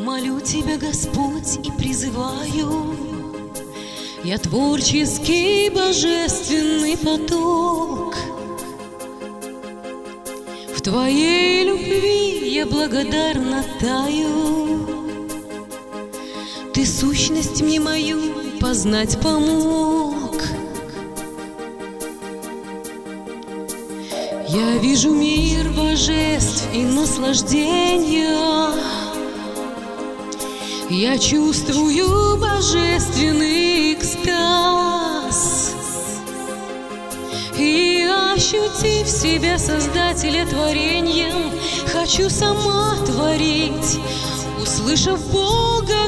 Молю Тебя, Господь, и призываю, я творческий божественный поток. В Твоей любви я благодарно таю. Ты сущность мне мою познать помог. Я вижу мир божеств и наслаждения. Я чувствую божественный экстаз. И, ощутив себя Создателя творением, хочу сама творить, услышав Бога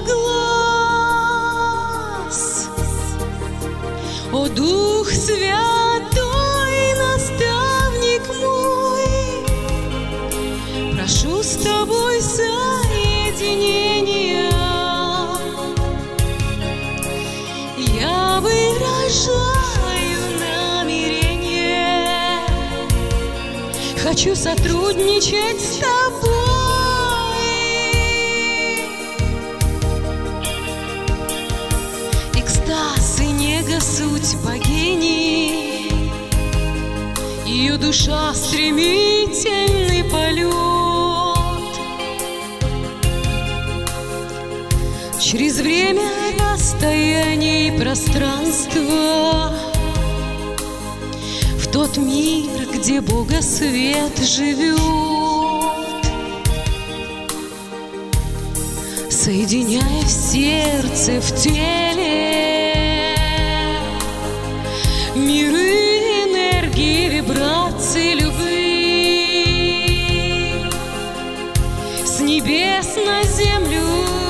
глаз. О, Дух Святой, наставник мой, прошу с Тобой соединения. Я выражаю намерение, хочу сотрудничать с Тобой. Экстаз и нега суть богини, ее душа стремительный полет. Через время, расстояние и пространство, в тот мир, где Бога свет живет, соединяя в сердце, в теле миры энергии, вибраций любви. С небес на землю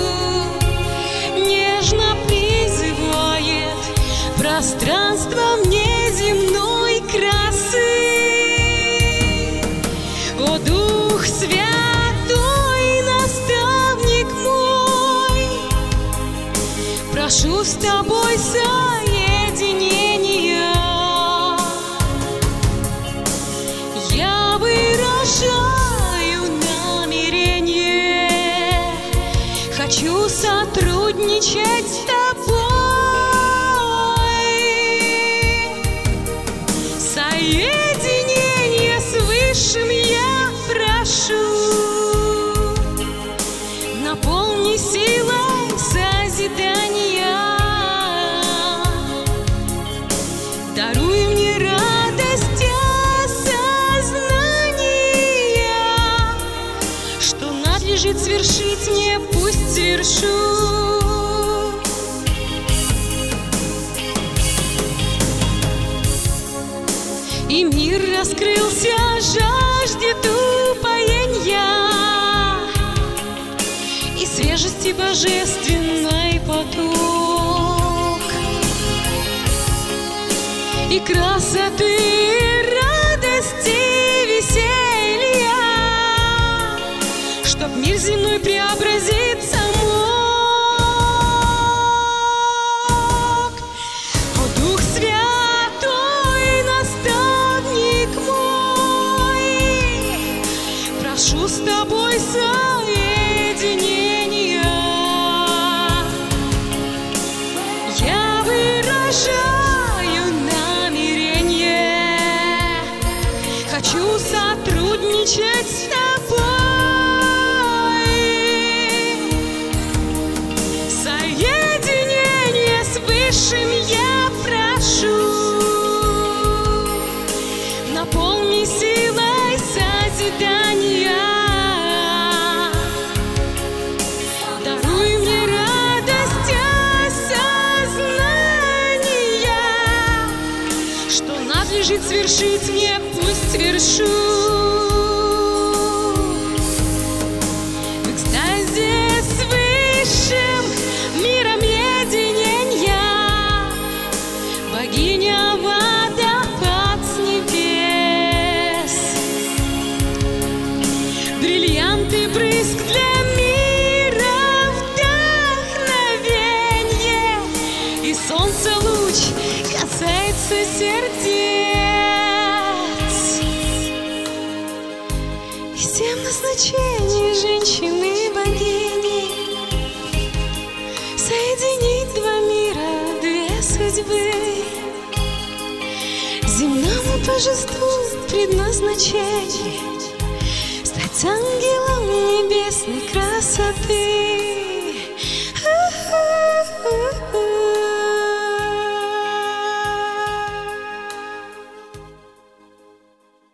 нежно призывает пространство внеземной красы. О, Дух Святой, наставник мой, прошу с Тобой соединения. Я выражаю намерение, хочу сотрудничать с Тобой. Соединение с Высшим я прошу. Наполни силой созидания. Даруй мне радость осознания, что надлежит свершить мне, пусть свершу. И мир раскрылся, жаждет упоения и свежести божественной поток, и красоты, радости, веселья, чтоб мир земной преобразиться мог. О, Дух Святой, наставник мой, прошу с Тобой соединения. Я выражаю намерение, хочу сотрудничать с Тобой. Соединение с Высшим я прошу. Наполни силой созидания. Даруй мне радость осознания, что надлежит свершить мне, пусть свершу. В экстазе с Высшим миром единения богиня водопад с небес, бриллианты брызг для мира вдохновенье, и солнце луч касается сердец. божеству предназначение стать ангелом небесной красоты.